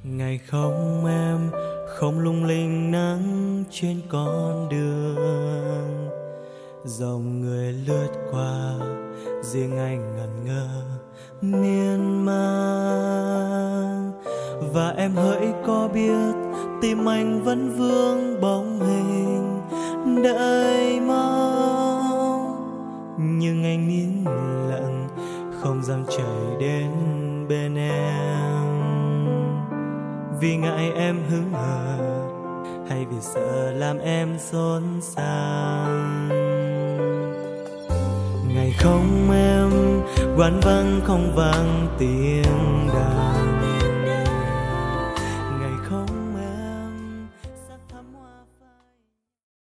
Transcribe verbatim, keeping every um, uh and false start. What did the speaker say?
Ngày không em, không lung linh nắng trên con đường, dòng người lướt qua, riêng anh ngẩn ngơ miên man. Và em hỡi có biết tim anh vẫn vương bóng hình đợi mong, nhưng anh nín lặng không dám chạy đến bên em, vì ngại em hững hờ hay vì sợ làm em xốn xang. Ngày không em, quán vắng không vang tiếng đàn,